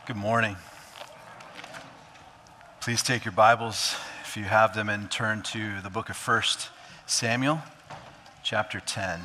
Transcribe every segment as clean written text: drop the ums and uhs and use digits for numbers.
Good morning. Please take your Bibles, if you have them, and turn to the book of 1 Samuel, chapter 10.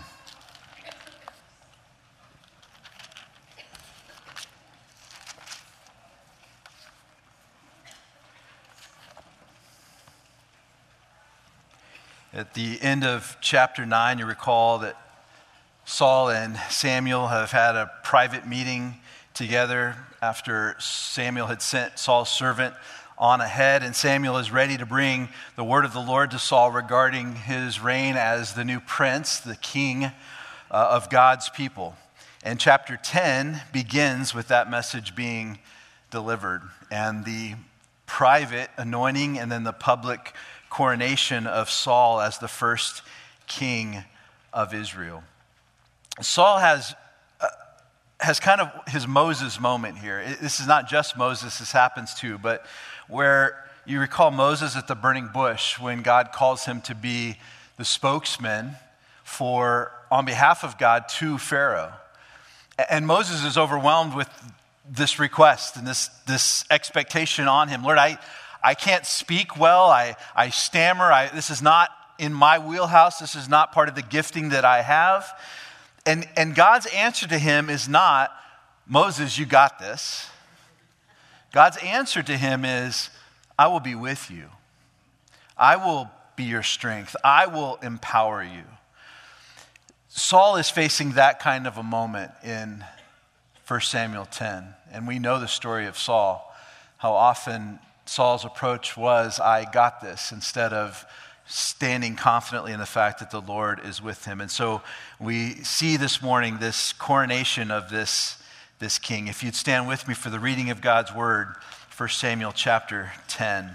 At the end of chapter 9, you recall that Saul and Samuel have had a private meeting together after Samuel had sent Saul's servant on ahead, and Samuel is ready to bring the word of the Lord to Saul regarding his reign as the new prince, the king of God's people. And chapter 10 begins with that message being delivered and the private anointing and then the public coronation of Saul as the first king of Israel. Saul has kind of his Moses moment here. This is not just Moses, this happens too, but where you recall Moses at the burning bush when God calls him to be the spokesman on behalf of God to Pharaoh. And Moses is overwhelmed with this request and this expectation on him. Lord, I can't speak well, I stammer, this is not in my wheelhouse, this is not part of the gifting that I have. And God's answer to him is not, Moses, you got this. God's answer to him is, I will be with you. I will be your strength. I will empower you. Saul is facing that kind of a moment in 1 Samuel 10. And we know the story of Saul, how often Saul's approach was, I got this, instead of standing confidently in the fact that the Lord is with him. And so we see this morning this coronation of this king. If you'd stand with me for the reading of God's word, 1 Samuel chapter 10.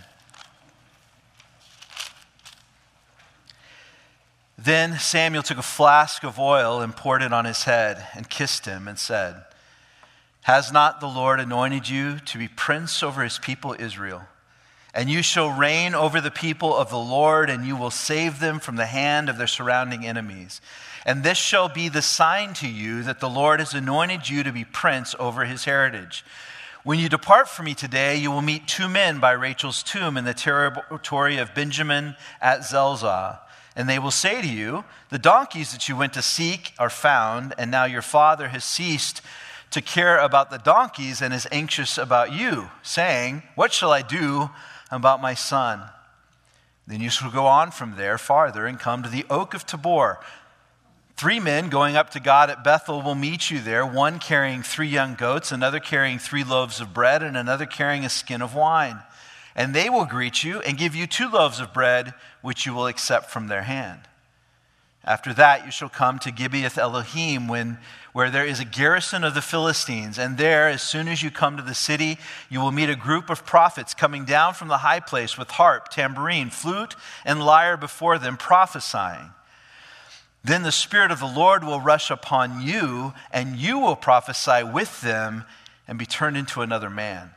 Then Samuel took a flask of oil and poured it on his head and kissed him and said, Has not the Lord anointed you to be prince over his people Israel? And you shall reign over the people of the Lord, and you will save them from the hand of their surrounding enemies. And this shall be the sign to you that the Lord has anointed you to be prince over his heritage. When you depart from me today, you will meet two men by Rachel's tomb in the territory of Benjamin at Zelzah. And they will say to you, The donkeys that you went to seek are found, and now your father has ceased to care about the donkeys and is anxious about you, saying, What shall I do about my son? Then you shall go on from there farther and come to the oak of Tabor. 3 men going up to God at Bethel will meet you there, one carrying 3 young goats, another carrying 3 loaves of bread, and another carrying a skin of wine. And they will greet you and give you 2 loaves of bread, which you will accept from their hand. After that you shall come to Gibeath Elohim, where there is a garrison of the Philistines. And there, as soon as you come to the city, you will meet a group of prophets coming down from the high place with harp, tambourine, flute, and lyre before them, prophesying. Then the Spirit of the Lord will rush upon you, and you will prophesy with them and be turned into another man.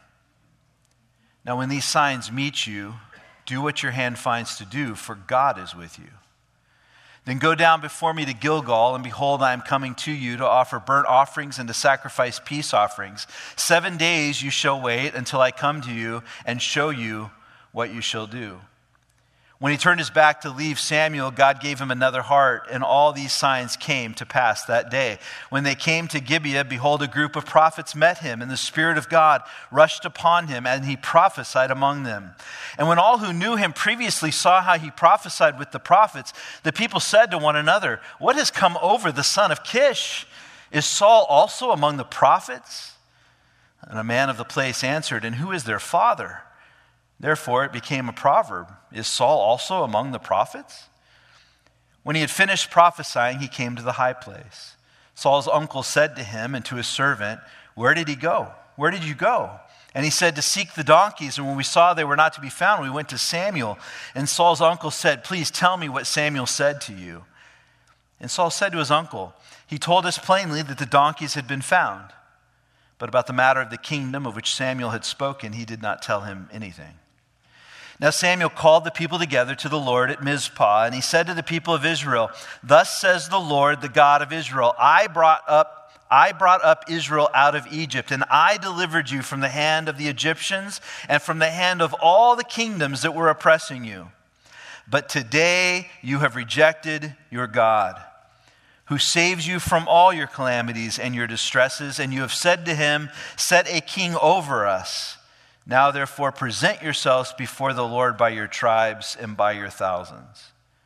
Now when these signs meet you, do what your hand finds to do, for God is with you. Then go down before me to Gilgal, and behold, I am coming to you to offer burnt offerings and to sacrifice peace offerings. 7 days you shall wait until I come to you and show you what you shall do. When he turned his back to leave Samuel, God gave him another heart, and all these signs came to pass that day. When they came to Gibeah, behold, a group of prophets met him, and the Spirit of God rushed upon him, and he prophesied among them. And when all who knew him previously saw how he prophesied with the prophets, the people said to one another, What has come over the son of Kish? Is Saul also among the prophets? And a man of the place answered, And who is their father? Therefore it became a proverb, Is Saul also among the prophets? When he had finished prophesying, he came to the high place. Saul's uncle said to him and to his servant, Where did he go? Where did you go? And he said, To seek the donkeys, and when we saw they were not to be found, we went to Samuel. And Saul's uncle said, Please tell me what Samuel said to you. And Saul said to his uncle, He told us plainly that the donkeys had been found. But about the matter of the kingdom of which Samuel had spoken, he did not tell him anything. Now Samuel called the people together to the Lord at Mizpah, and he said to the people of Israel, Thus says the Lord, the God of Israel, I brought I brought up Israel out of Egypt, and I delivered you from the hand of the Egyptians and from the hand of all the kingdoms that were oppressing you. But today you have rejected your God, who saves you from all your calamities and your distresses, and you have said to him, set a king over us. Now therefore present yourselves before the Lord by your tribes and by your thousands.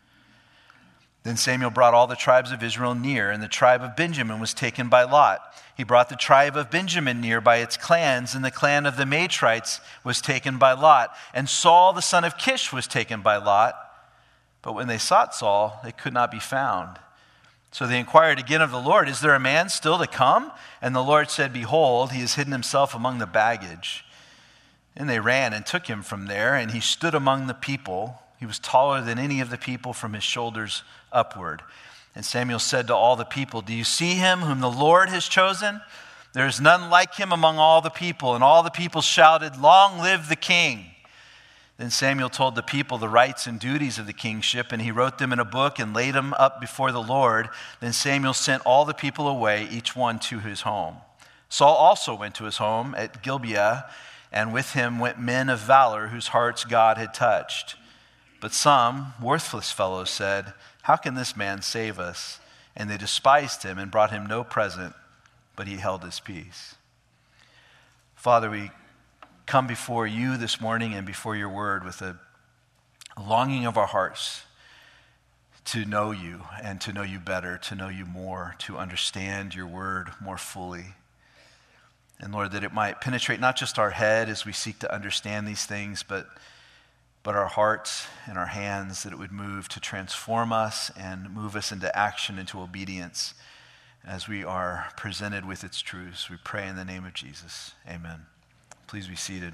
Then Samuel brought all the tribes of Israel near, and the tribe of Benjamin was taken by lot. He brought the tribe of Benjamin near by its clans, and the clan of the Matrites was taken by lot. And Saul the son of Kish was taken by lot. But when they sought Saul, they could not be found. So they inquired again of the Lord, is there a man still to come? And the Lord said, behold, he has hidden himself among the baggage. And they ran and took him from there, and he stood among the people. He was taller than any of the people from his shoulders upward. And Samuel said to all the people, do you see him whom the Lord has chosen? There is none like him among all the people. And all the people shouted, long live the king. Then Samuel told the people the rights and duties of the kingship, and he wrote them in a book and laid them up before the Lord. Then Samuel sent all the people away, each one to his home. Saul also went to his home at Gibeah, and with him went men of valor whose hearts God had touched. But some worthless fellows said, how can this man save us? And they despised him and brought him no present, but he held his peace. Father, we come before you this morning and before your word with a longing of our hearts to know you and to know you better, to know you more, to understand your word more fully. And Lord, that it might penetrate not just our head as we seek to understand these things, but our hearts and our hands, that it would move to transform us and move us into action, into obedience as we are presented with its truths. We pray in the name of Jesus. Amen. Please be seated.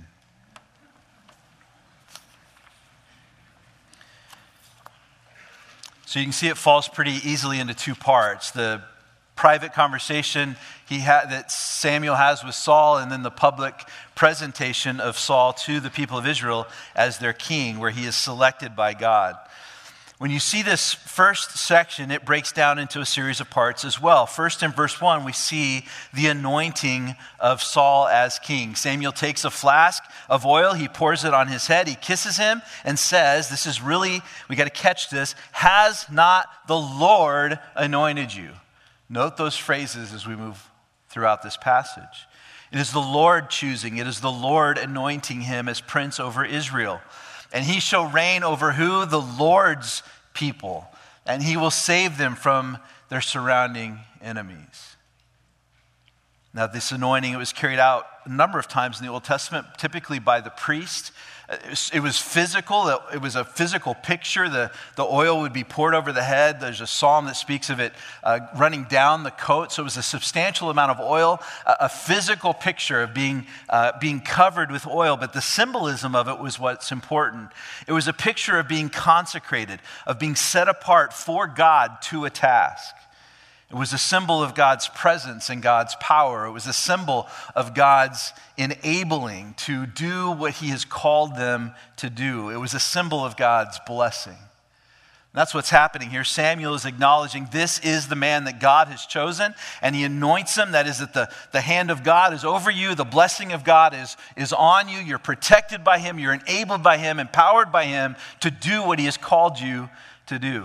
So you can see it falls pretty easily into two parts. The private conversation that Samuel has with Saul, and then the public presentation of Saul to the people of Israel as their king, where he is selected by God. When you see this first section, it breaks down into a series of parts as well. First, in verse 1, we see the anointing of Saul as king. Samuel takes a flask of oil, he pours it on his head, he kisses him and says, this is really, we got to catch this, has not the Lord anointed you? Note those phrases as we move throughout this passage. It is the Lord choosing, it is the Lord anointing him as prince over Israel. And he shall reign over who? The Lord's people. And he will save them from their surrounding enemies. Now, this anointing, it was carried out a number of times in the Old Testament, typically by the priest. It was physical. It was a physical picture. The oil would be poured over the head. There's a psalm that speaks of it running down the coat. So it was a substantial amount of oil, a physical picture of being covered with oil. But the symbolism of it was what's important. It was a picture of being consecrated, of being set apart for God to a task. It was a symbol of God's presence and God's power. It was a symbol of God's enabling to do what he has called them to do. It was a symbol of God's blessing. And that's what's happening here. Samuel is acknowledging this is the man that God has chosen, and he anoints him. That is that the hand of God is over you. The blessing of God is on you. You're protected by him. You're enabled by him, empowered by him to do what he has called you to do.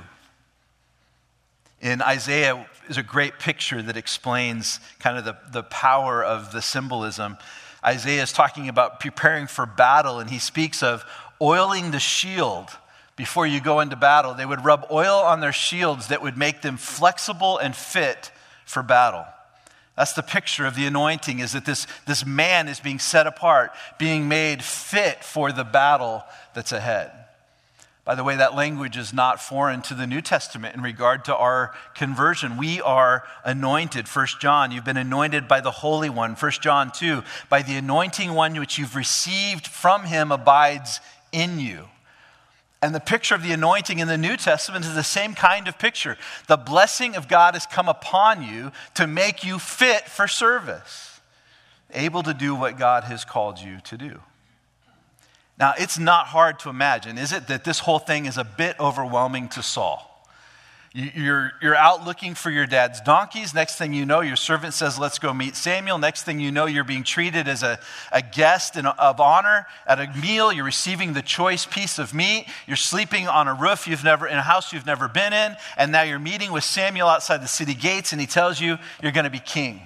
In Isaiah is a great picture that explains kind of the power of the symbolism. Isaiah is talking about preparing for battle, and he speaks of oiling the shield before you go into battle. They would rub oil on their shields that would make them flexible and fit for battle. That's the picture of the anointing, is that this man is being set apart, being made fit for the battle that's ahead. By the way, that language is not foreign to the New Testament in regard to our conversion. We are anointed. 1 John, you've been anointed by the Holy One. 1 John 2, by the anointing one which you've received from him abides in you. And the picture of the anointing in the New Testament is the same kind of picture. The blessing of God has come upon you to make you fit for service, able to do what God has called you to do. Now, it's not hard to imagine, is it, that this whole thing is a bit overwhelming to Saul. You're out looking for your dad's donkeys. Next thing you know, your servant says, let's go meet Samuel. Next thing you know, you're being treated as a guest of honor at a meal. You're receiving the choice piece of meat. You're sleeping on a roof in a house you've never been in. And now you're meeting with Samuel outside the city gates, and he tells you you're going to be king.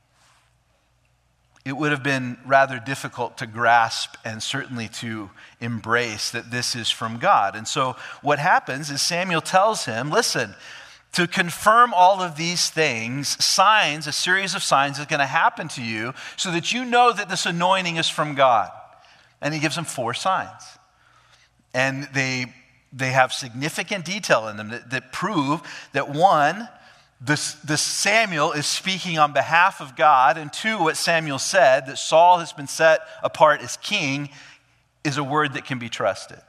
It would have been rather difficult to grasp and certainly to embrace that this is from God. And so what happens is Samuel tells him, listen, to confirm all of these things, signs, a series of signs is going to happen to you so that you know that this anointing is from God. And he gives him 4 signs. And they have significant detail in them that prove that, 1, this Samuel is speaking on behalf of God, and 2, what Samuel said, that Saul has been set apart as king, is a word that can be trusted.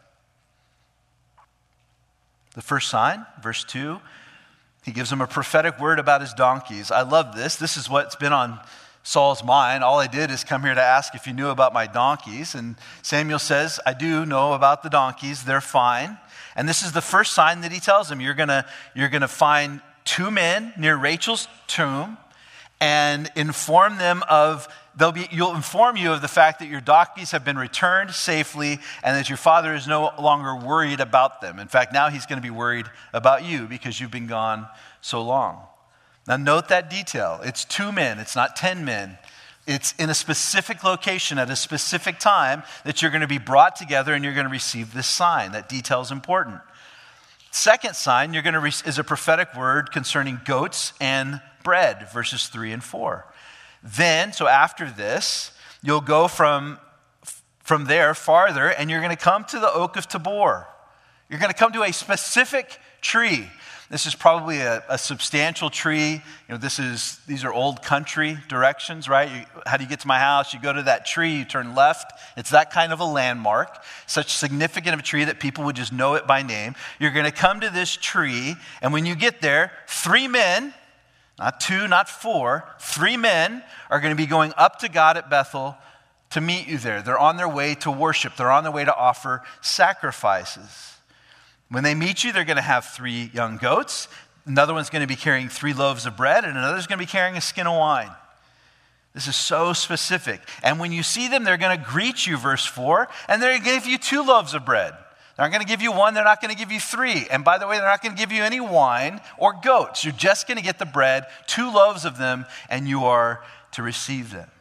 The first sign, verse 2, he gives him a prophetic word about his donkeys. I love this. This is what's been on Saul's mind. All I did is come here to ask if you knew about my donkeys. And Samuel says, I do know about the donkeys. They're fine. And this is the first sign that he tells him. You're gonna find 2 men near Rachel's tomb and inform them you'll inform you of the fact that your donkeys have been returned safely and that your father is no longer worried about them. In fact, now he's going to be worried about you because you've been gone so long. Now note that detail. It's 2 men. It's not 10 men. It's in a specific location at a specific time that you're going to be brought together and you're going to receive this sign. That detail is important. Second sign is a prophetic word concerning goats and bread, verses 3 and 4. Then, so after this, you'll go from there farther, and you're going to come to the oak of Tabor. You're going to come to a specific tree. This is probably a substantial tree. These are old country directions, right? How do you get to my house? You go to that tree, you turn left. It's that kind of a landmark, such significant of a tree that people would just know it by name. You're going to come to this tree, and when you get there, 3 men, not 2, not 4, 3 men are going to be going up to God at Bethel to meet you there. They're on their way to worship. They're on their way to offer sacrifices. When they meet you, they're going to have 3 young goats. Another one's going to be carrying 3 loaves of bread, and another's going to be carrying a skin of wine. This is so specific. And when you see them, they're going to greet you, verse 4, and they're going to give you 2 loaves of bread. They're not going to give you 1, they're not going to give you 3. And by the way, they're not going to give you any wine or goats. You're just going to get the bread, 2 loaves of them, and you are to receive them.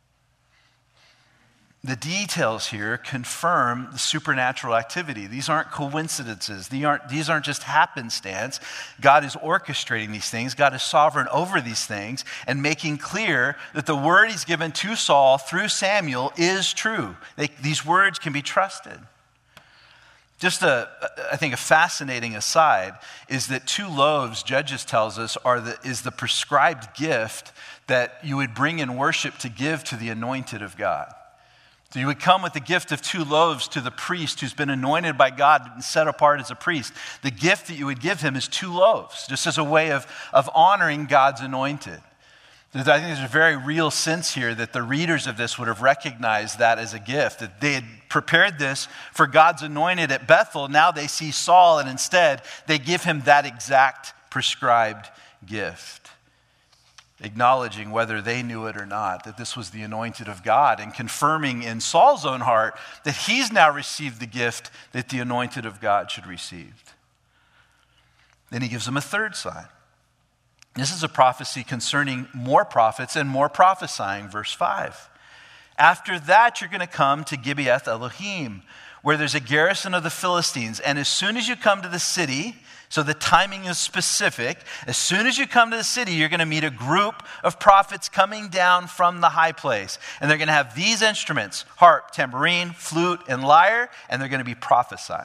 The details here confirm the supernatural activity. These aren't coincidences. These aren't just happenstance. God is orchestrating these things. God is sovereign over these things and making clear that the word he's given to Saul through Samuel is true. These words can be trusted. Just I think a fascinating aside is that 2 loaves, Judges tells us, is the prescribed gift that you would bring in worship to give to the anointed of God. So you would come with the gift of 2 loaves to the priest who's been anointed by God and set apart as a priest. The gift that you would give him is 2 loaves, just as a way of honoring God's anointed. I think there's a very real sense here that the readers of this would have recognized that as a gift, that they had prepared this for God's anointed at Bethel. Now they see Saul, and instead they give him that exact prescribed gift, acknowledging whether they knew it or not, that this was the anointed of God, and confirming in Saul's own heart that he's now received the gift that the anointed of God should receive. Then he gives them a 3rd sign. This is a prophecy concerning more prophets and more prophesying, verse 5. After that, you're going to come to Gibeath Elohim, where there's a garrison of the Philistines. And as soon as you come to the city, so the timing is specific, as soon as you come to the city, you're going to meet a group of prophets coming down from the high place. And they're going to have these instruments, harp, tambourine, flute, and lyre, and they're going to be prophesying.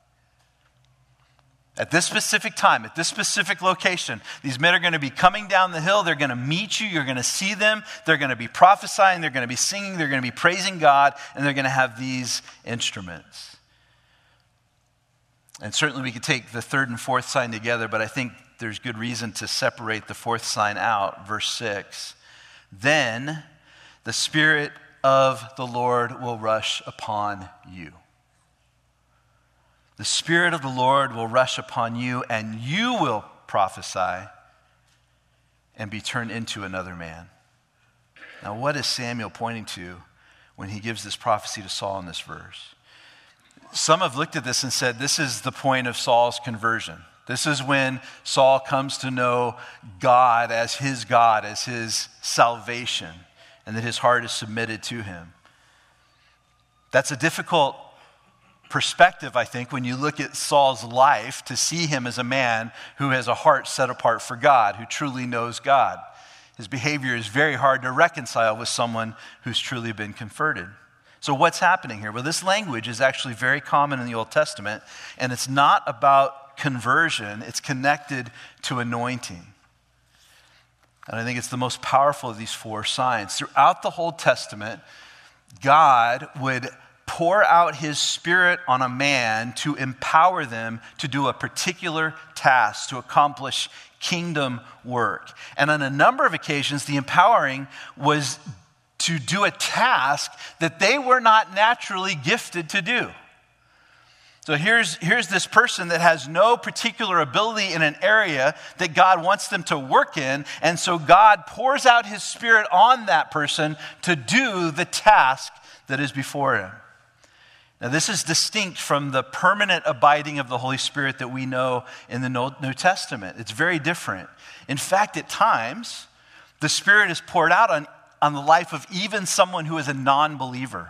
At this specific time, at this specific location, these men are going to be coming down the hill. They're going to meet you. You're going to see them. They're going to be prophesying. They're going to be singing. They're going to be praising God. And they're going to have these instruments. And certainly we could take the 3rd and 4th sign together, but I think there's good reason to separate the 4th sign out. Verse 6. Then the Spirit of the Lord will rush upon you. The Spirit of the Lord will rush upon you, and you will prophesy and be turned into another man. Now, what is Samuel pointing to when he gives this prophecy to Saul in this verse? Some have looked at this and said, this is the point of Saul's conversion. This is when Saul comes to know God, as his salvation, and that his heart is submitted to him. That's a difficult perspective, I think, when you look at Saul's life, to see him as a man who has a heart set apart for God, who truly knows God. His behavior is very hard to reconcile with someone who's truly been converted. So what's happening here? Well, this language is actually very common in the Old Testament, and it's not about conversion, it's connected to anointing. And I think it's the most powerful of these four signs. Throughout the Old Testament, God would pour out his Spirit on a man to empower them to do a particular task, to accomplish kingdom work. And on a number of occasions, the empowering was to do a task that they were not naturally gifted to do. So here's this person that has no particular ability in an area that God wants them to work in, and so God pours out his Spirit on that person to do the task that is before him. Now, this is distinct from the permanent abiding of the Holy Spirit that we know in the New Testament. It's very different. In fact, at times, the Spirit is poured out on the life of even someone who is a non-believer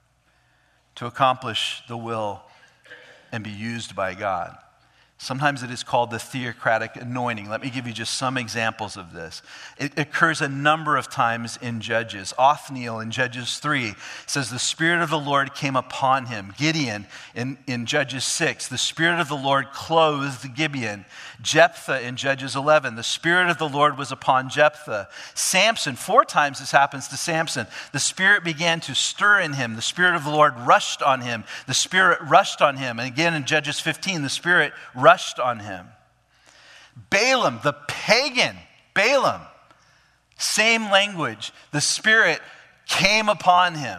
to accomplish the will and be used by God. Sometimes it is called the theocratic anointing. Let me give you just some examples of this. It occurs a number of times in Judges. Othniel in Judges 3 says the Spirit of the Lord came upon him. Gideon in Judges 6, the Spirit of the Lord clothed Gibeon. Jephthah in Judges 11, the Spirit of the Lord was upon Jephthah. Samson, 4 times this happens to Samson. The Spirit began to stir in him. The Spirit of the Lord rushed on him. The Spirit rushed on him. And again in Judges 15, the Spirit rushed on him. Balaam, the pagan Balaam, same language. The Spirit came upon him,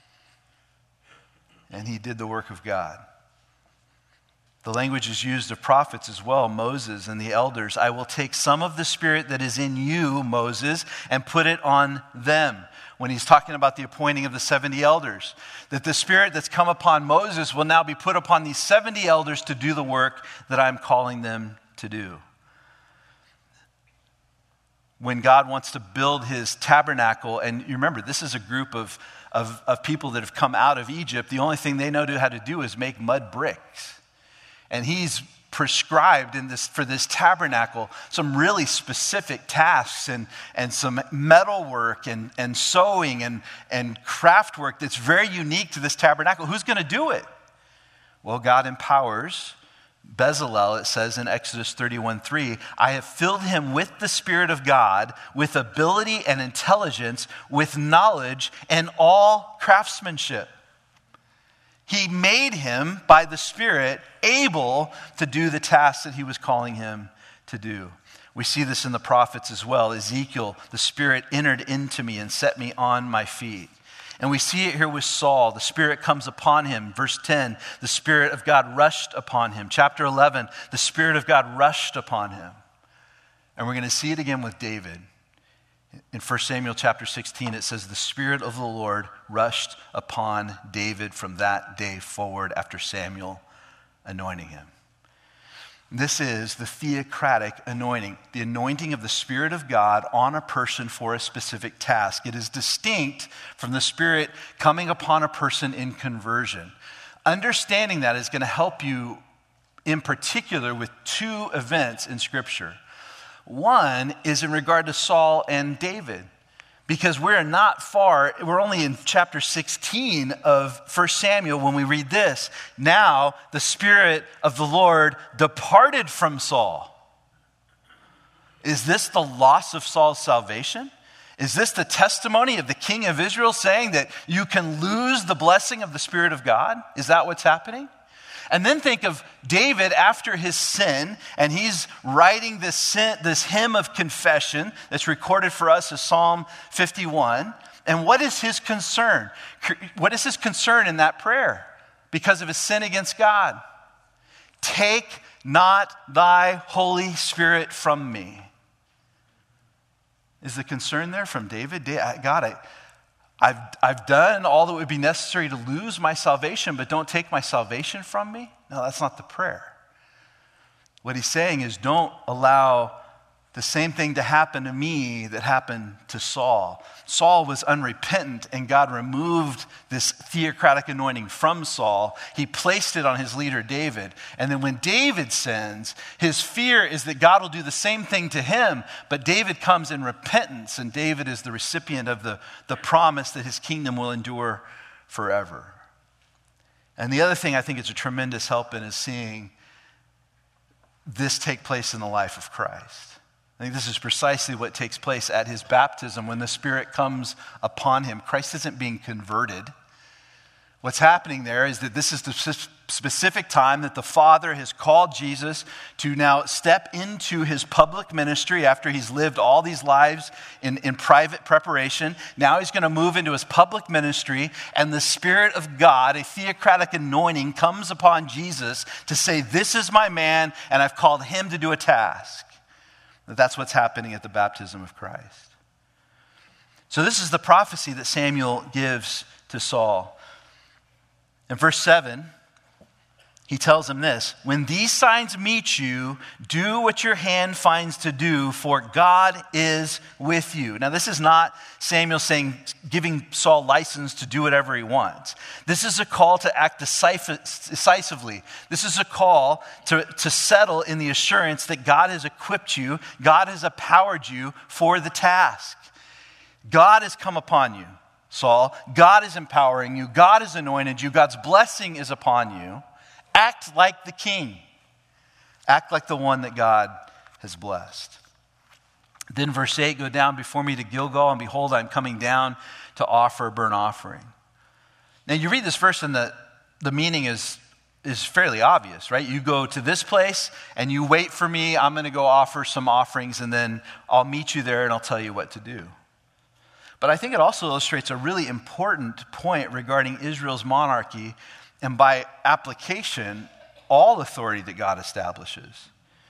and he did the work of God. The language is used of prophets as well, Moses and the elders. I will take some of the Spirit that is in you, Moses, and put it on them. When he's talking about the appointing of the 70 elders, that the Spirit that's come upon Moses will now be put upon these 70 elders to do the work that I'm calling them to do. When God wants to build his tabernacle, and you remember, this is a group of people that have come out of Egypt, the only thing they know how to do is make mud bricks. And he's prescribed for this tabernacle some really specific tasks and some metal work and sewing and craft work that's very unique to this tabernacle. Who's going to do it? Well, God empowers Bezalel, it says in Exodus 31:3, I have filled him with the Spirit of God, with ability and intelligence, with knowledge and all craftsmanship. He made him, by the Spirit, able to do the tasks that he was calling him to do. We see this in the prophets as well. Ezekiel, the Spirit entered into me and set me on my feet. And we see it here with Saul. The Spirit comes upon him. Verse 10, the Spirit of God rushed upon him. Chapter 11, the Spirit of God rushed upon him. And we're going to see it again with David. In 1 Samuel chapter 16, it says, the Spirit of the Lord rushed upon David from that day forward after Samuel anointing him. This is the theocratic anointing, the anointing of the Spirit of God on a person for a specific task. It is distinct from the Spirit coming upon a person in conversion. Understanding that is going to help you in particular with 2 events in Scripture. One is in regard to Saul and David, because we're not far, we're only in chapter 16 of 1 Samuel when we read this. Now the Spirit of the Lord departed from Saul. Is this the loss of Saul's salvation? Is this the testimony of the king of Israel saying that you can lose the blessing of the Spirit of God? Is that what's happening? And then think of David after his sin, and he's writing this hymn of confession that's recorded for us as Psalm 51. And what is his concern? What is his concern in that prayer? Because of his sin against God. Take not thy Holy Spirit from me. Is the concern there from David? God, I've done all that would be necessary to lose my salvation, but don't take my salvation from me? No, that's not the prayer. What he's saying is, don't allow the same thing to happen to me that happened to Saul. Saul was unrepentant, and God removed this theocratic anointing from Saul. He placed it on his leader, David. And then when David sins, his fear is that God will do the same thing to him, but David comes in repentance, and David is the recipient of the promise that his kingdom will endure forever. And the other thing I think it's a tremendous help in is seeing this take place in the life of Christ. I think this is precisely what takes place at his baptism when the Spirit comes upon him. Christ isn't being converted. What's happening there is that this is the specific time that the Father has called Jesus to now step into his public ministry after he's lived all these lives in private preparation. Now he's going to move into his public ministry, and the Spirit of God, a theocratic anointing, comes upon Jesus to say, this is my man, and I've called him to do a task. That's what's happening at the baptism of Christ. So this is the prophecy that Samuel gives to Saul. In verse 7, he tells him this: when these signs meet you, do what your hand finds to do, for God is with you. Now, this is not Samuel giving Saul license to do whatever he wants. This is a call to act decisively. This is a call to settle in the assurance that God has equipped you, God has empowered you for the task. God has come upon you, Saul. God is empowering you. God has anointed you. God's blessing is upon you. Act like the king. Act like the one that God has blessed. Then verse 8, go down before me to Gilgal, and behold, I'm coming down to offer a burnt offering. Now you read this verse and the meaning is fairly obvious, right? You go to this place and you wait for me. I'm going to go offer some offerings, and then I'll meet you there and I'll tell you what to do. But I think it also illustrates a really important point regarding Israel's monarchy, and by application, all authority that God establishes.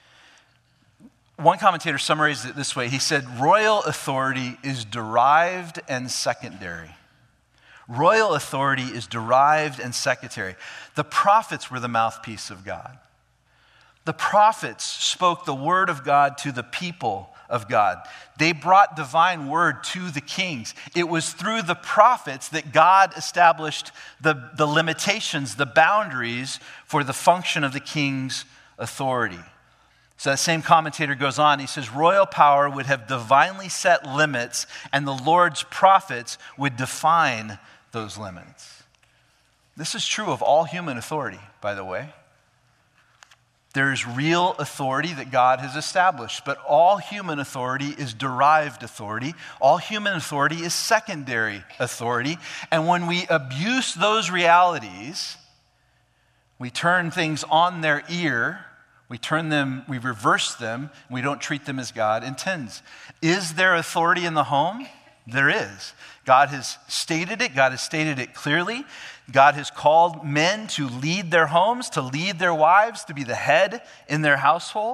One commentator summarized it this way. He said, royal authority is derived and secondary. Royal authority is derived and secondary. The prophets were the mouthpiece of God. The prophets spoke the word of God to the people of God. They brought divine word to the kings. It was through the prophets that God established the limitations, the boundaries for the function of the king's authority. So that same commentator goes on, he says, royal power would have divinely set limits, and the Lord's prophets would define those limits. This is true of all human authority, by the way. There is real authority that God has established, but all human authority is derived authority. All human authority is secondary authority. And when we abuse those realities, we turn things on their ear, we reverse them, we don't treat them as God intends. Is there authority in the home? There is. God has stated it. God has stated it clearly. God has called men to lead their homes, to lead their wives, to be the head in their household.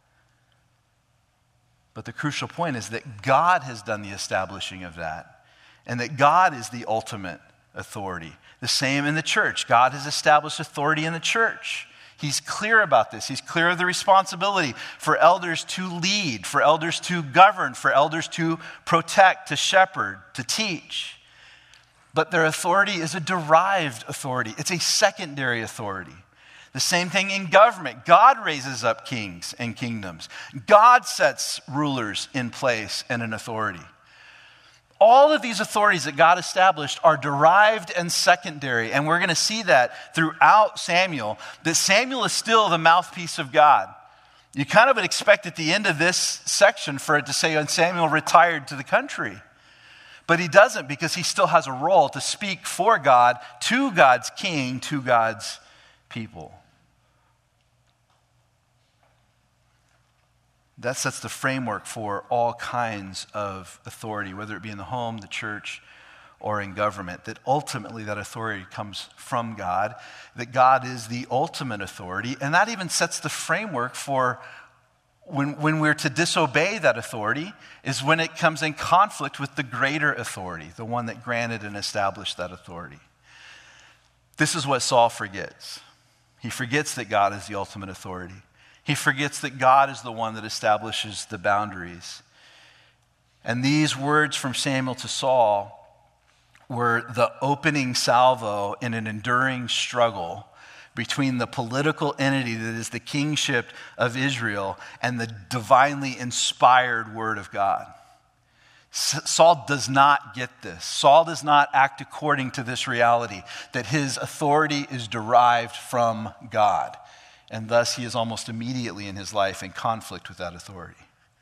But the crucial point is that God has done the establishing of that, and that God is the ultimate authority. The same in the church. God has established authority in the church. He's clear about this. He's clear of the responsibility for elders to lead, for elders to govern, for elders to protect, to shepherd, to teach. But their authority is a derived authority. It's a secondary authority. The same thing in government. God raises up kings and kingdoms. God sets rulers in place and in authority. All of these authorities that God established are derived and secondary, and we're going to see that throughout Samuel, that Samuel is still the mouthpiece of God. You kind of would expect at the end of this section for it to say, and Samuel retired to the country. But he doesn't, because he still has a role to speak for God, to God's king, to God's people. That sets the framework for all kinds of authority, whether it be in the home, the church, or in government, that ultimately that authority comes from God, that God is the ultimate authority, and that even sets the framework for when we're to disobey that authority is when it comes in conflict with the greater authority, the one that granted and established that authority. This is what Saul forgets. He forgets that God is the ultimate authority. He forgets that God is the one that establishes the boundaries. And these words from Samuel to Saul were the opening salvo in an enduring struggle between the political entity that is the kingship of Israel and the divinely inspired word of God. Saul does not get this. Saul does not act according to this reality that his authority is derived from God. And thus he is almost immediately in his life in conflict with that authority.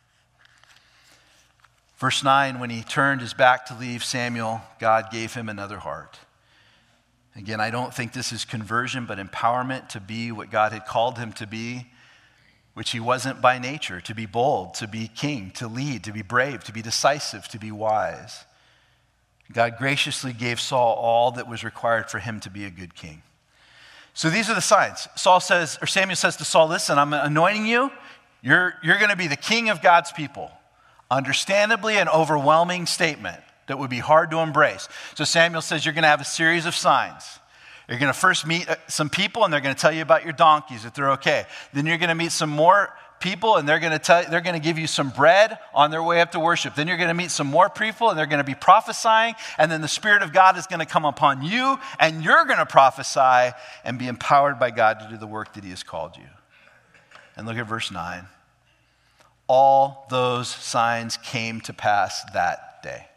Verse 9, when he turned his back to leave Samuel, God gave him another heart. Again, I don't think this is conversion, but empowerment to be what God had called him to be, which he wasn't by nature, to be bold, to be king, to lead, to be brave, to be decisive, to be wise. God graciously gave Saul all that was required for him to be a good king. So these are the signs. Samuel says to Saul, listen, I'm anointing you. You're going to be the king of God's people. Understandably, an overwhelming statement that would be hard to embrace. So Samuel says you're going to have a series of signs. You're going to first meet some people, and they're going to tell you about your donkeys, that they're okay. Then you're going to meet some more people, and they're going to give you some bread on their way up to worship. Then you're going to meet some more people, and they're going to be prophesying, and then the Spirit of God is going to come upon you, and you're going to prophesy and be empowered by God to do the work that he has called you. And look at verse 9. All those signs came to pass that day.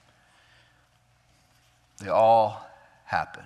They all happen.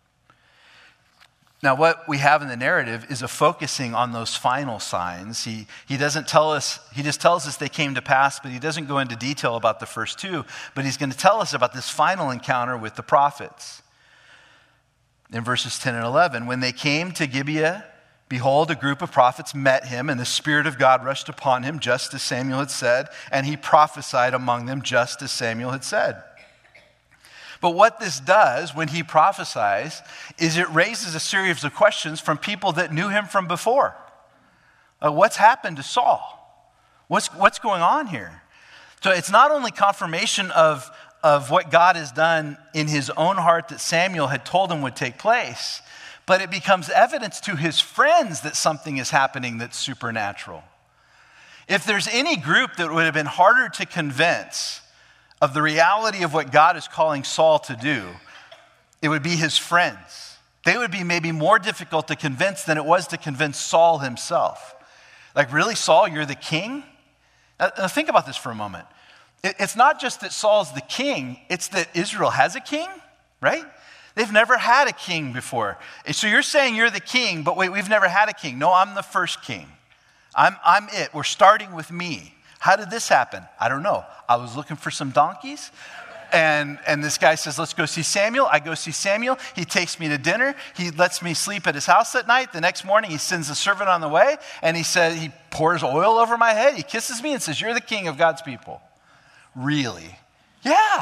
Now, what we have in the narrative is a focusing on those final signs. He doesn't tell us, he just tells us they came to pass, but he doesn't go into detail about the first two, but he's going to tell us about this final encounter with the prophets. In verses 10 and 11, when they came to Gibeah, behold, a group of prophets met him, and the Spirit of God rushed upon him, just as Samuel had said, and he prophesied among them, just as Samuel had said. But what this does when he prophesies is it raises a series of questions from people that knew him from before. What's happened to Saul? What's going on here? So it's not only confirmation of what God has done in his own heart that Samuel had told him would take place, but it becomes evidence to his friends that something is happening that's supernatural. If there's any group that would have been harder to convince of the reality of what God is calling Saul to do, it would be his friends. They would be maybe more difficult to convince than it was to convince Saul himself. Like, really, Saul, you're the king? Now, think about this for a moment. It's not just that Saul's the king, it's that Israel has a king, right? They've never had a king before. So you're saying you're the king, but wait, we've never had a king. No, I'm the first king. I'm it. We're starting with me. How did this happen? I don't know. I was looking for some donkeys, and this guy says, let's go see Samuel. I go see Samuel. He takes me to dinner. He lets me sleep at his house at night. The next morning, he sends a servant on the way, and he pours oil over my head. He kisses me and says, you're the king of God's people. Really? Yeah.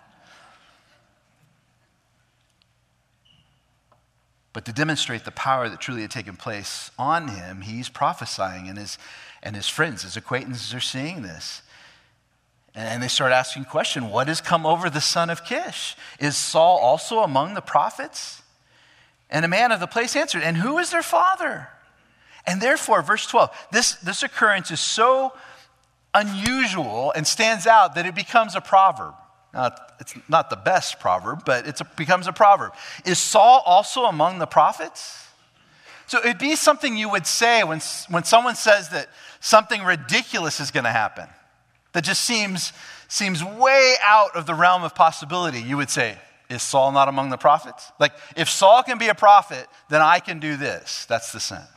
But to demonstrate the power that truly had taken place on him, he's prophesying, and his friends, his acquaintances are seeing this. And they start asking the question, what has come over the son of Kish? Is Saul also among the prophets? And a man of the place answered, and who is their father? And therefore, verse 12, this occurrence is so unusual and stands out that it becomes a proverb. Now, it's not the best proverb, but it becomes a proverb. Is Saul also among the prophets? So it'd be something you would say when someone says that something ridiculous is going to happen, that just seems way out of the realm of possibility. You would say, is Saul not among the prophets? Like, if Saul can be a prophet, then I can do this. That's the sense.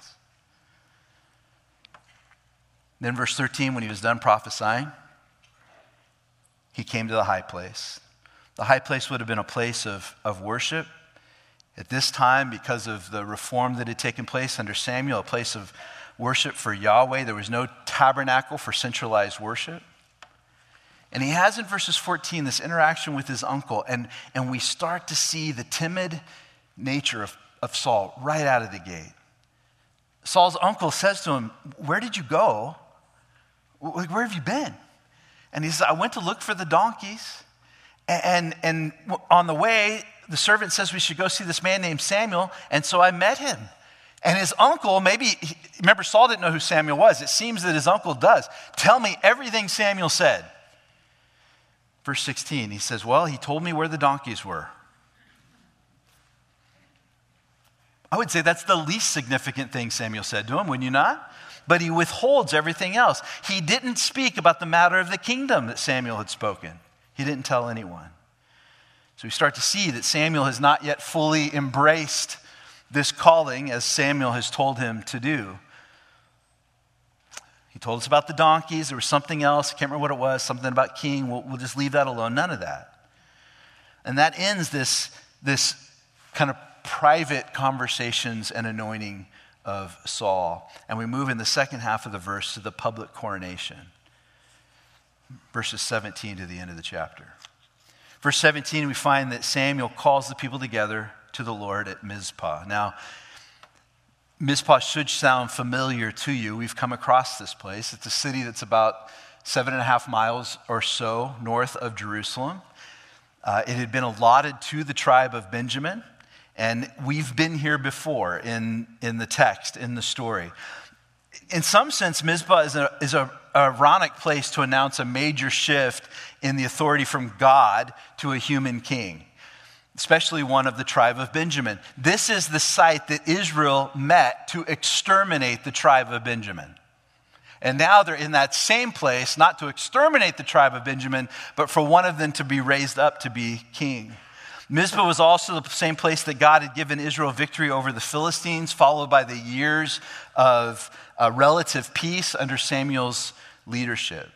Then verse 13, when he was done prophesying, he came to the high place. The high place would have been a place of worship. At this time, because of the reform that had taken place under Samuel, a place of worship for Yahweh. There was no tabernacle for centralized worship. And he has in verses 14 this interaction with his uncle, and we start to see the timid nature of Saul right out of the gate. Saul's uncle says to him, "Where did you go? Where have you been?" And he says, "I went to look for the donkeys. And on the way, the servant says we should go see this man named Samuel, and so I met him." And his uncle, remember Saul didn't know who Samuel was. It seems that his uncle does. "Tell me everything Samuel said." Verse 16, he says, "Well, he told me where the donkeys were." I would say that's the least significant thing Samuel said to him, wouldn't you not? But he withholds everything else. He didn't speak about the matter of the kingdom that Samuel had spoken. He didn't tell anyone. So we start to see that Samuel has not yet fully embraced this calling as Samuel has told him to do. He told us about the donkeys. There was something else. I can't remember what it was. Something about king. We'll just leave that alone. None of that. And that ends this kind of private conversations and anointing of Saul. And we move in the second half of the verse to the public coronation. Verses 17 to the end of the chapter. Verse 17, we find that Samuel calls the people together to the Lord at Mizpah. Now, Mizpah should sound familiar to you. We've come across this place. It's a city that's about 7.5 miles or so north of Jerusalem. It had been allotted to the tribe of Benjamin, and we've been here before in the text, in the story. In some sense, Mizpah is an ironic place to announce a major shift in the authority from God to a human king, especially one of the tribe of Benjamin. This is the site that Israel met to exterminate the tribe of Benjamin. And now they're in that same place, not to exterminate the tribe of Benjamin, but for one of them to be raised up to be king. Mizpah was also the same place that God had given Israel victory over the Philistines, followed by the years of relative peace under Samuel's leadership.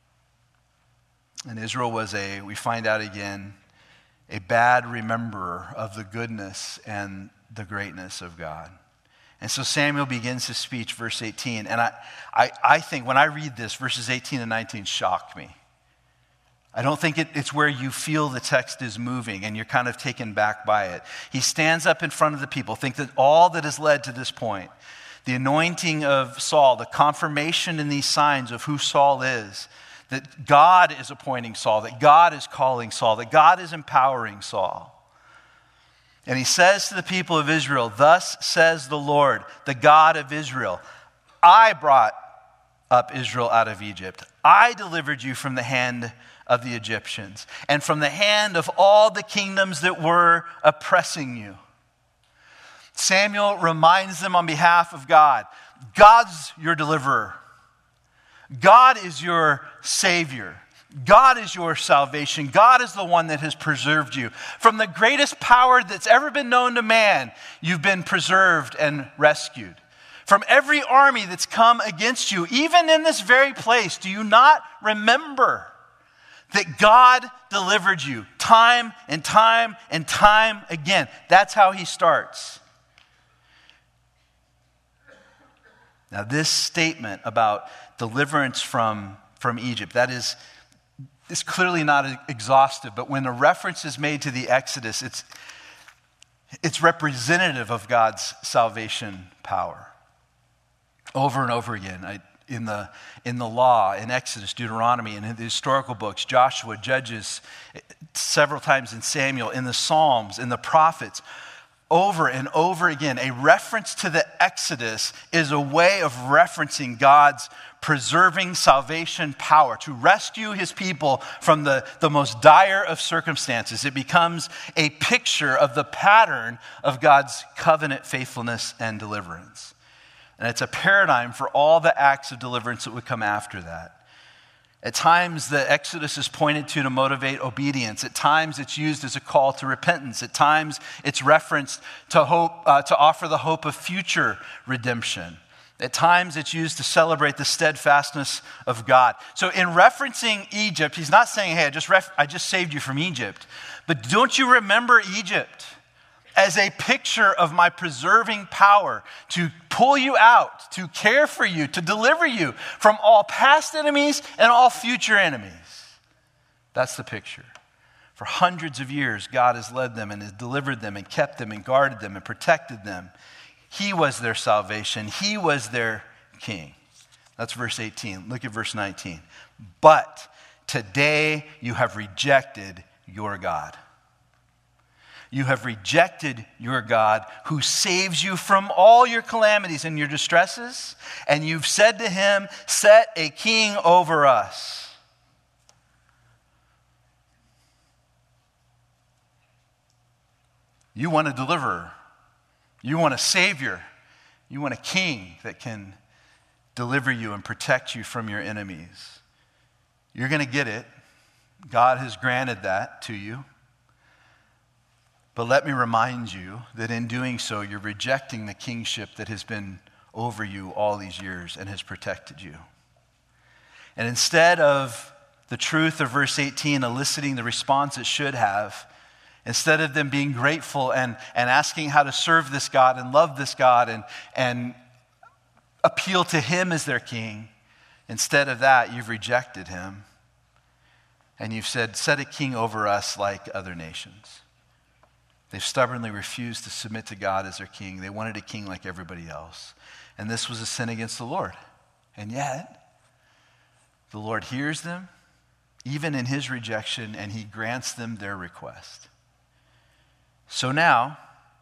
And Israel was we find out again, a bad rememberer of the goodness and the greatness of God. And so Samuel begins his speech, verse 18. And I think when I read this, verses 18 and 19 shock me. I don't think it's where you feel the text is moving and you're kind of taken back by it. He stands up in front of the people. Think that all that has led to this point, the anointing of Saul, the confirmation in these signs of who Saul is, that God is appointing Saul, that God is calling Saul, that God is empowering Saul. And he says to the people of Israel, "Thus says the Lord, the God of Israel, I brought up Israel out of Egypt. I delivered you from the hand of the Egyptians and from the hand of all the kingdoms that were oppressing you." Samuel reminds them on behalf of God, God's your deliverer. God is your Savior. God is your salvation. God is the one that has preserved you. From the greatest power that's ever been known to man, you've been preserved and rescued. From every army that's come against you, even in this very place, do you not remember that God delivered you time and time and time again? That's how he starts. Now, this statement about deliverance from Egypt, that is clearly not exhaustive, but when a reference is made to the Exodus, it's representative of God's salvation power. Over and over again, in the law, in Exodus, Deuteronomy, and in the historical books, Joshua, Judges, several times in Samuel, in the Psalms, in the prophets, over and over again, a reference to the Exodus is a way of referencing God's preserving salvation power to rescue his people from the most dire of circumstances. It becomes a picture of the pattern of God's covenant faithfulness and deliverance. And it's a paradigm for all the acts of deliverance that would come after that. At times, the Exodus is pointed to motivate obedience. At times, it's used as a call to repentance. At times, it's referenced to hope, to offer the hope of future redemption. At times, it's used to celebrate the steadfastness of God. So in referencing Egypt, he's not saying, "Hey, I just saved you from Egypt." But don't you remember Egypt as a picture of my preserving power to pull you out, to care for you, to deliver you from all past enemies and all future enemies? That's the picture. For hundreds of years, God has led them and has delivered them and kept them and guarded them and protected them. He was their salvation. He was their king. That's verse 18. Look at verse 19. But today you have rejected your God. You have rejected your God who saves you from all your calamities and your distresses, and you've said to him, set a king over us. You want a deliverer. You want a savior. You want a king that can deliver you and protect you from your enemies. You're going to get it. God has granted that to you. But let me remind you that in doing so, you're rejecting the kingship that has been over you all these years and has protected you. And instead of the truth of verse 18 eliciting the response it should have, instead of them being grateful and asking how to serve this God and love this God and appeal to him as their king, instead of that, you've rejected him. And you've said, set a king over us like other nations. They've stubbornly refused to submit to God as their king. They wanted a king like everybody else. And this was a sin against the Lord. And yet, the Lord hears them, even in his rejection, and he grants them their request. So now,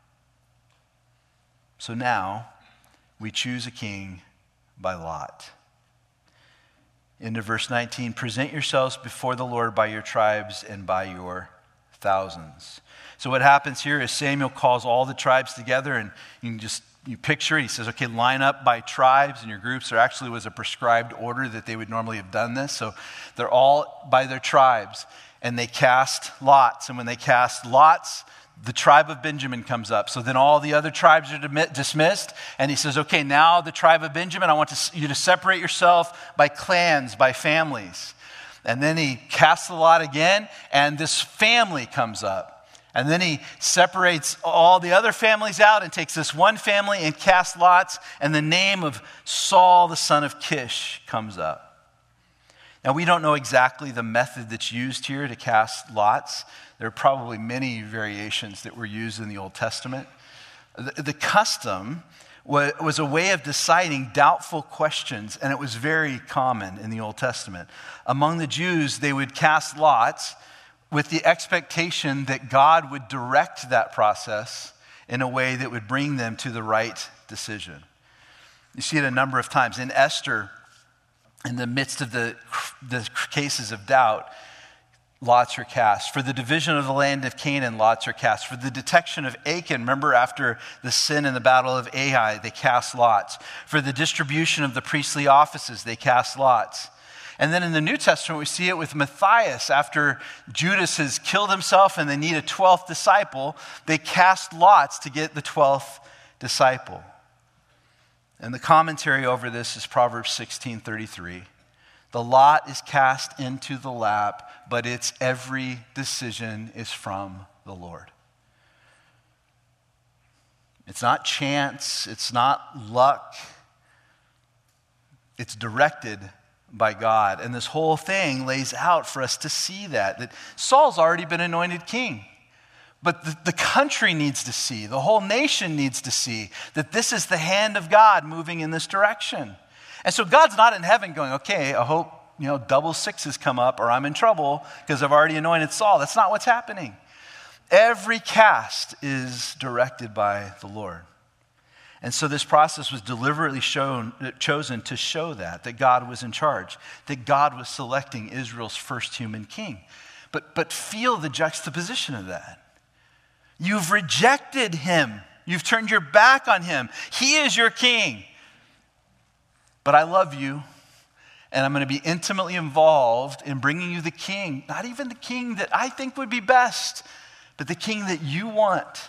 we choose a king by lot. Into verse 19, present yourselves before the Lord by your tribes and by your thousands. So what happens here is Samuel calls all the tribes together, and you picture it. He says, okay, line up by tribes and your groups. There actually was a prescribed order that they would normally have done this. So they're all by their tribes, and they cast lots. And when they cast lots, the tribe of Benjamin comes up. So then all the other tribes are dismissed. And he says, okay, now the tribe of Benjamin, I want you to separate yourself by clans, by families. And then he casts the lot again, and this family comes up. And then he separates all the other families out and takes this one family and casts lots, and the name of Saul, the son of Kish, comes up. Now, we don't know exactly the method that's used here to cast lots. There are probably many variations that were used in the Old Testament. The custom was a way of deciding doubtful questions, and it was very common in the Old Testament. Among the Jews, they would cast lots with the expectation that God would direct that process in a way that would bring them to the right decision. You see it a number of times. In Esther, in the midst of the cases of doubt, lots are cast. For the division of the land of Canaan, lots are cast. For the detection of Achan, remember after the sin in the battle of Ai, they cast lots. For the distribution of the priestly offices, they cast lots. And then in the New Testament, we see it with Matthias. After Judas has killed himself and they need a 12th disciple, they cast lots to get the 12th disciple. And the commentary over this is Proverbs 16:33. The lot is cast into the lap, but its every decision is from the Lord. It's not chance, it's not luck. It's directed by God. And this whole thing lays out for us to see that Saul's already been anointed king. But the country needs to see, the whole nation needs to see that this is the hand of God moving in this direction. And so God's not in heaven going, okay, I hope, double sixes come up or I'm in trouble because I've already anointed Saul. That's not what's happening. Every cast is directed by the Lord. And so this process was deliberately chosen to show that God was in charge, that God was selecting Israel's first human king. But feel the juxtaposition of that. You've rejected him. You've turned your back on him. He is your king. But I love you, and I'm going to be intimately involved in bringing you the king, not even the king that I think would be best, but the king that you want.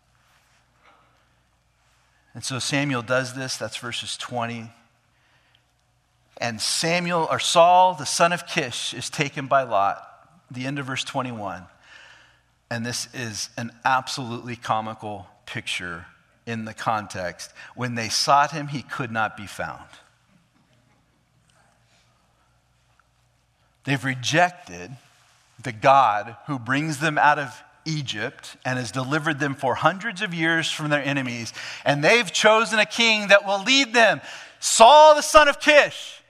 And so Samuel does this. That's verses 20. And Saul, the son of Kish, is taken by lot. The end of verse 21. And this is an absolutely comical picture in the context. When they sought him, he could not be found. They've rejected the God who brings them out of Egypt and has delivered them for hundreds of years from their enemies, and they've chosen a king that will lead them, Saul the son of Kish.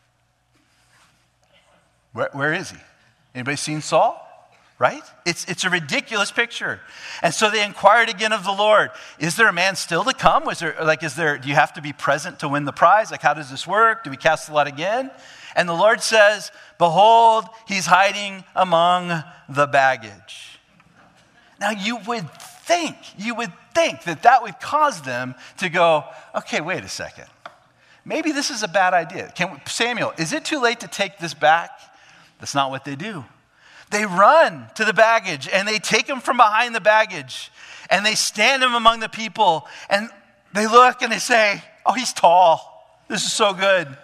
Where is he? Anybody seen Saul? Right? It's a ridiculous picture. And so they inquired again of the Lord, is there a man still to come? Do you have to be present to win the prize? Like, how does this work? Do we cast the lot again? And the Lord says, behold, he's hiding among the baggage. Now you would think that would cause them to go, okay, wait a second. Maybe this is a bad idea. Samuel, is it too late to take this back? That's not what they do. They run to the baggage and they take him from behind the baggage and they stand him among the people and they look and they say, oh, he's tall. This is so good.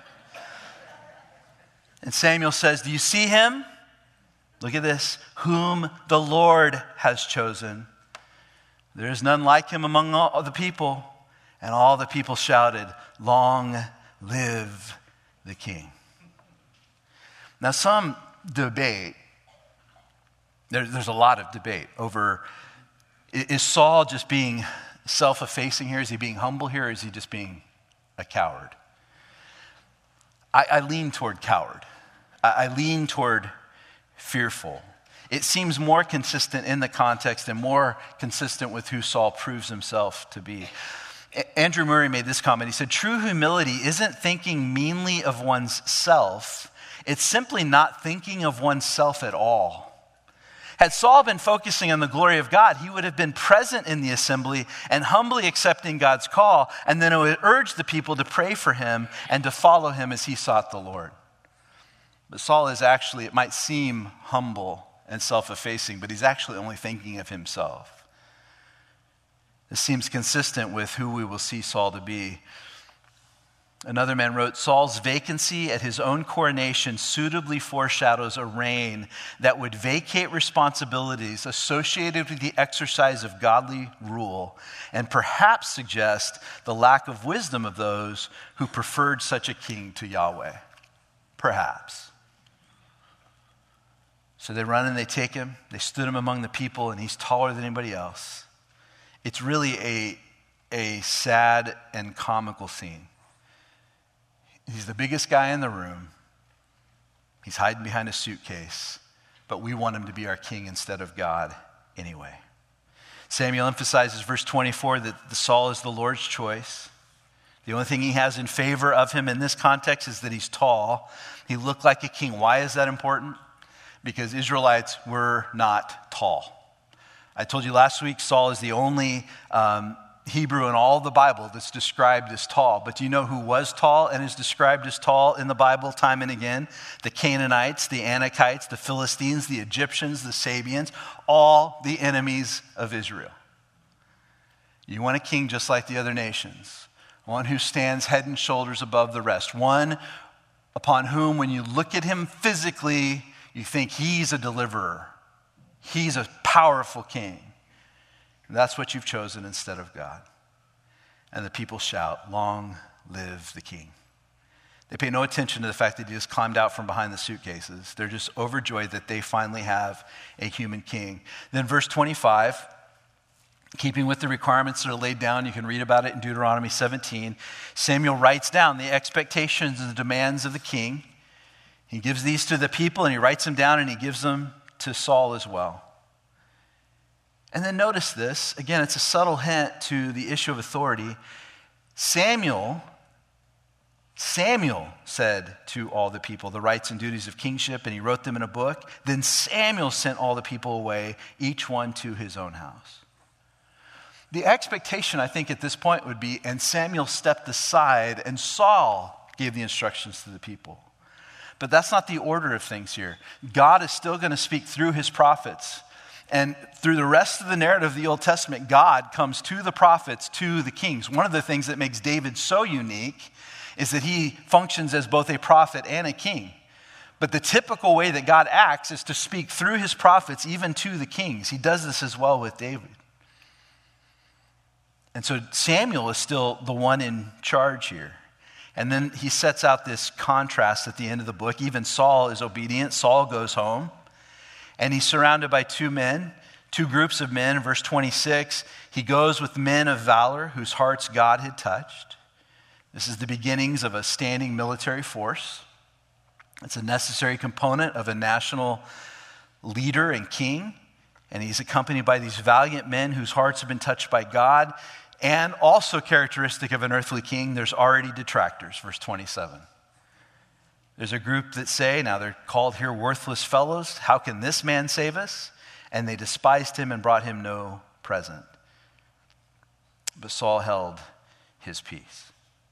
And Samuel says, do you see him? Look at this. Whom the Lord has chosen. There is none like him among all the people. And all the people shouted, long live the king. Now some debate, there's a lot of debate over, is Saul just being self-effacing here? Is he being humble here? Or is he just being a coward? I lean toward coward. I lean toward fearful. It seems more consistent in the context and more consistent with who Saul proves himself to be. Andrew Murray made this comment. He said, true humility isn't thinking meanly of one's self. It's simply not thinking of oneself at all. Had Saul been focusing on the glory of God, he would have been present in the assembly and humbly accepting God's call, and then it would urge the people to pray for him and to follow him as he sought the Lord. But Saul is actually, it might seem humble and self-effacing, but he's actually only thinking of himself. This seems consistent with who we will see Saul to be. Another man wrote, Saul's vacancy at his own coronation suitably foreshadows a reign that would vacate responsibilities associated with the exercise of godly rule and perhaps suggest the lack of wisdom of those who preferred such a king to Yahweh. Perhaps. So they run and they take him. They stood him among the people, and he's taller than anybody else. It's really a sad and comical scene. He's the biggest guy in the room. He's hiding behind a suitcase, but we want him to be our king instead of God anyway. Samuel emphasizes verse 24 that Saul is the Lord's choice. The only thing he has in favor of him in this context is that he's tall. He looked like a king. Why is that important? Because Israelites were not tall. I told you last week Saul is the only Hebrew in all the Bible that's described as tall. But do you know who was tall and is described as tall in the Bible time and again? The Canaanites, the Anakites, the Philistines, the Egyptians, the Sabians, all the enemies of Israel. You want a king just like the other nations, one who stands head and shoulders above the rest, one upon whom when you look at him physically, you think he's a deliverer. He's a powerful king. That's what you've chosen instead of God. And the people shout, long live the king. They pay no attention to the fact that he just climbed out from behind the suitcases. They're just overjoyed that they finally have a human king. Then verse 25, keeping with the requirements that are laid down, you can read about it in Deuteronomy 17. Samuel writes down the expectations and the demands of the king. He gives these to the people and he writes them down and he gives them to Saul as well. And then notice this. Again, it's a subtle hint to the issue of authority. Samuel said to all the people the rights and duties of kingship, and he wrote them in a book. Then Samuel sent all the people away, each one to his own house. The expectation, I think, at this point would be, and Samuel stepped aside, and Saul gave the instructions to the people. But that's not the order of things here. God is still going to speak through his prophets. And through the rest of the narrative of the Old Testament, God comes to the prophets, to the kings. One of the things that makes David so unique is that he functions as both a prophet and a king. But the typical way that God acts is to speak through his prophets, even to the kings. He does this as well with David. And so Samuel is still the one in charge here. And then he sets out this contrast at the end of the book. Even Saul is obedient. Saul goes home. And he's surrounded by two groups of men. In verse 26, he goes with men of valor whose hearts God had touched. This is the beginnings of a standing military force. It's a necessary component of a national leader and king. And he's accompanied by these valiant men whose hearts have been touched by God. And also characteristic of an earthly king, there's already detractors, verse 27. There's a group that say, now they're called here worthless fellows, how can this man save us? And they despised him and brought him no present. But Saul held his peace.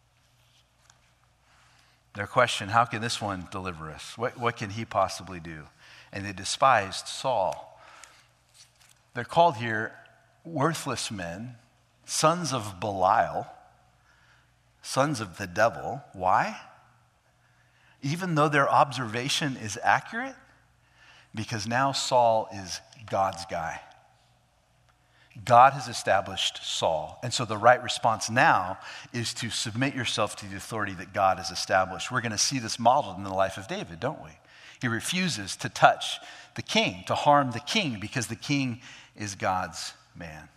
Their question, how can this one deliver us? What can he possibly do? And they despised Saul. They're called here worthless men, sons of Belial, sons of the devil. Why? Even though their observation is accurate, because now Saul is God's guy. God has established Saul. And so the right response now is to submit yourself to the authority that God has established. We're going to see this modeled in the life of David, don't we? He refuses to touch the king, to harm the king, because the king is God's man.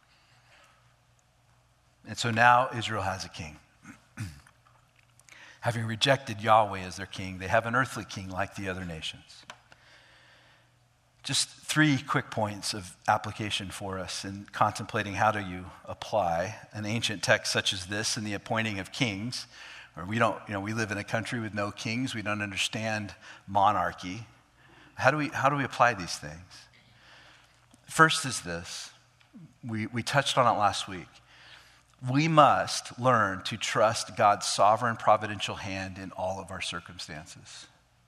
And so now Israel has a king. Having rejected Yahweh as their king, they have an earthly king like the other nations. Just 3 quick points of application for us in contemplating how do you apply an ancient text such as this in the appointing of kings. Or we live in a country with no kings. We don't understand monarchy. How do we apply these things? First is this. We touched on it last week. We must learn to trust God's sovereign providential hand in all of our circumstances.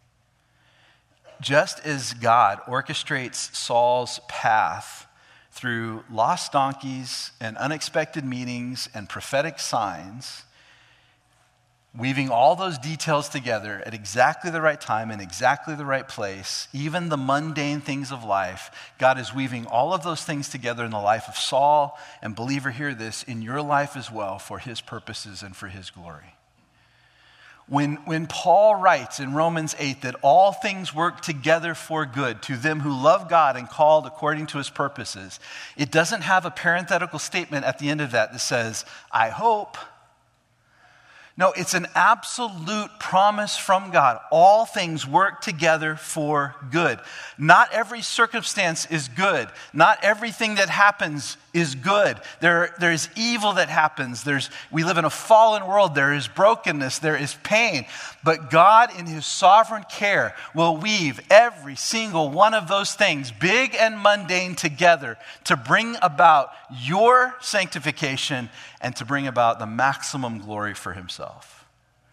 Just as God orchestrates Saul's path through lost donkeys and unexpected meetings and prophetic signs, weaving all those details together at exactly the right time in exactly the right place, even the mundane things of life, God is weaving all of those things together in the life of Saul, and believer, hear this, in your life as well for his purposes and for his glory. When Paul writes in Romans 8 that all things work together for good to them who love God and called according to his purposes, it doesn't have a parenthetical statement at the end of that says, I hope. No, it's an absolute promise from God. All things work together for good. Not every circumstance is good. Not everything that happens is good. There is evil that happens. We live in a fallen world. There is brokenness. There is pain. But God, in his sovereign care, will weave every single one of those things, big and mundane, together to bring about your sanctification and to bring about the maximum glory for himself.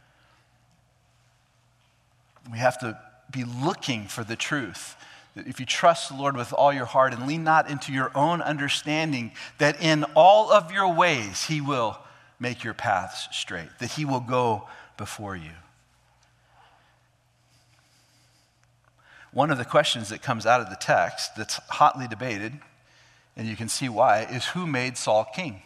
We have to be looking for the truth. That if you trust the Lord with all your heart and lean not into your own understanding, that in all of your ways he will make your paths straight, that he will go before you. One of the questions that comes out of the text that's hotly debated, and you can see why, is who made Saul king?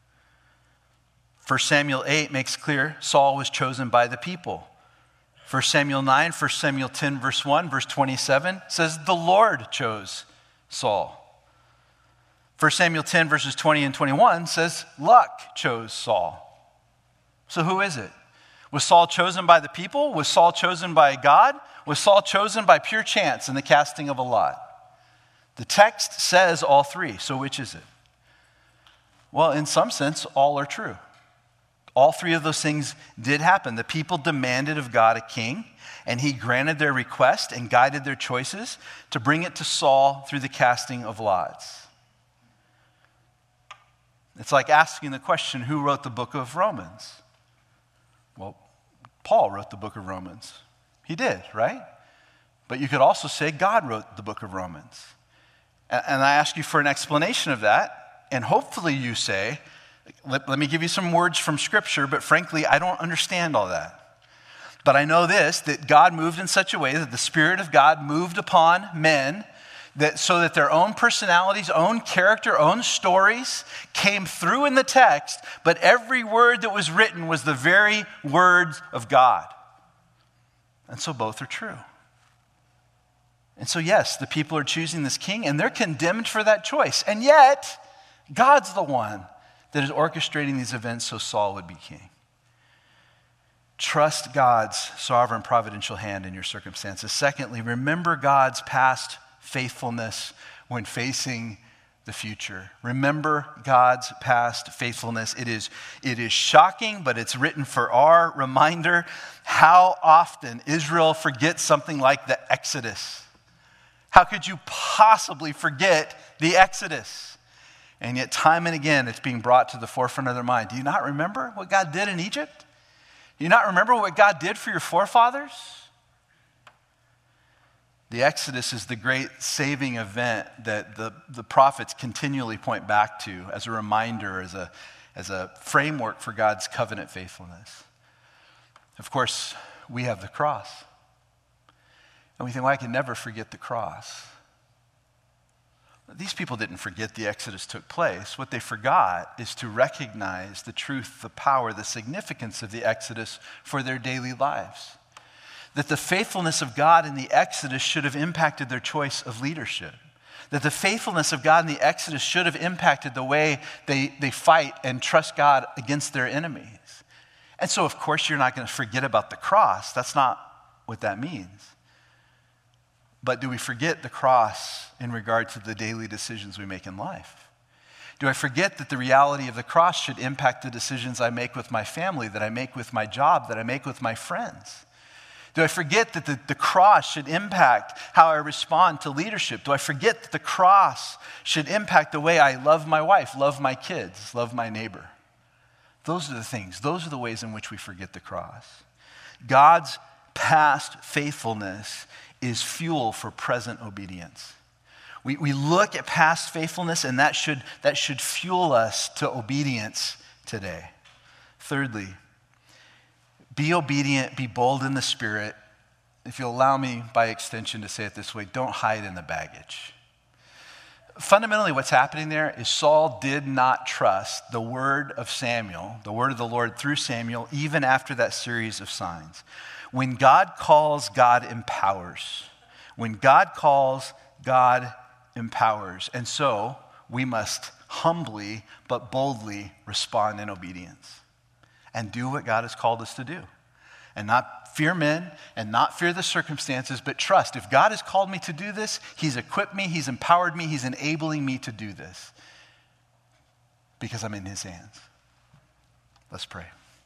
1 Samuel 8 makes clear Saul was chosen by the people. 1 Samuel 9, 1 Samuel 10, verse 1, verse 27 says the Lord chose Saul. 1 Samuel 10, verses 20 and 21 says luck chose Saul. So who is it? Was Saul chosen by the people? Was Saul chosen by God? Was Saul chosen by pure chance in the casting of a lot? The text says all three, so which is it? Well, in some sense, all are true. All three of those things did happen. The people demanded of God a king, and he granted their request and guided their choices to bring it to Saul through the casting of lots. It's like asking the question, who wrote the book of Romans? Well, Paul wrote the book of Romans. He did, right? But you could also say God wrote the book of Romans. And I ask you for an explanation of that, and hopefully you say, let me give you some words from Scripture, but frankly, I don't understand all that. But I know this, that God moved in such a way that the Spirit of God moved upon men so that their own personalities, own character, own stories came through in the text, but every word that was written was the very words of God. And so both are true. And so, yes, the people are choosing this king, and they're condemned for that choice. And yet, God's the one that is orchestrating these events so Saul would be king. Trust God's sovereign providential hand in your circumstances. Secondly, remember God's past faithfulness when facing the future. Remember God's past faithfulness. It is shocking, but it's written for our reminder how often Israel forgets something like the Exodus. How could you possibly forget the Exodus? And yet time and again it's being brought to the forefront of their mind. Do you not remember what God did in Egypt? Do you not remember what God did for your forefathers? The Exodus is the great saving event that the prophets continually point back to as a reminder, as a framework for God's covenant faithfulness. Of course, we have the cross. And we think, well, I can never forget the cross. These people didn't forget the Exodus took place. What they forgot is to recognize the truth, the power, the significance of the Exodus for their daily lives. That the faithfulness of God in the Exodus should have impacted their choice of leadership. That the faithfulness of God in the Exodus should have impacted the way they fight and trust God against their enemies. And so, of course, you're not going to forget about the cross. That's not what that means. But do we forget the cross in regard to the daily decisions we make in life? Do I forget that the reality of the cross should impact the decisions I make with my family, that I make with my job, that I make with my friends? Do I forget that the cross should impact how I respond to leadership? Do I forget that the cross should impact the way I love my wife, love my kids, love my neighbor? Those are the things. Those are the ways in which we forget the cross. God's past faithfulness is fuel for present obedience. We look at past faithfulness, and that should fuel us to obedience today. Thirdly, be obedient, be bold in the Spirit. If you'll allow me, by extension, to say it this way, don't hide in the baggage. Fundamentally, what's happening there is Saul did not trust the word of Samuel, the word of the Lord through Samuel, even after that series of signs. When God calls, God empowers. When God calls, God empowers. And so we must humbly but boldly respond in obedience and do what God has called us to do. And not fear men and not fear the circumstances, but trust. If God has called me to do this, He's equipped me, He's empowered me, He's enabling me to do this because I'm in His hands. Let's pray.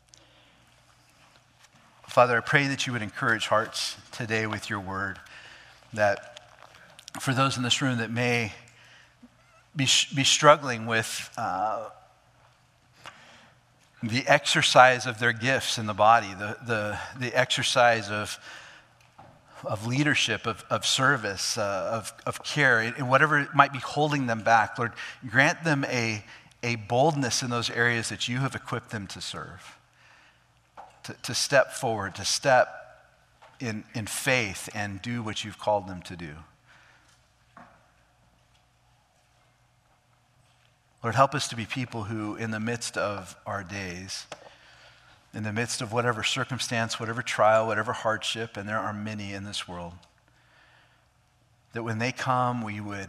Father, I pray that you would encourage hearts today with your word, that for those in this room that may be struggling with the exercise of their gifts in the body, the exercise of leadership, of service, of care, and whatever might be holding them back, Lord, grant them a boldness in those areas that you have equipped them to serve. To step forward, to step in faith and do what you've called them to do. Lord, help us to be people who, in the midst of our days, in the midst of whatever circumstance, whatever trial, whatever hardship, and there are many in this world, that when they come, we would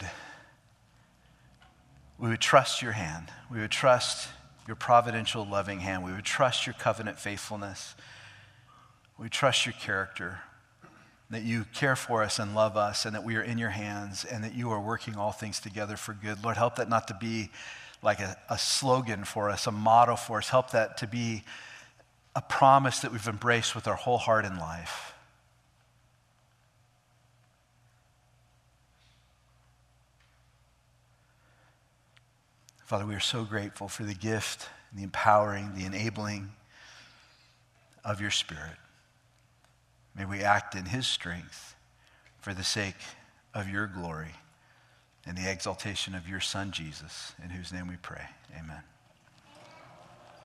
trust your hand. We would trust your providential, loving hand. We would trust your covenant faithfulness. We trust your character, that you care for us and love us, and that we are in your hands, and that you are working all things together for good. Lord, help that not to be like a slogan for us, a motto for us. Help that to be a promise that we've embraced with our whole heart in life. Father, we are so grateful for the gift, the empowering, the enabling of your Spirit. May we act in His strength for the sake of your glory and the exaltation of your Son, Jesus, in whose name we pray. Amen.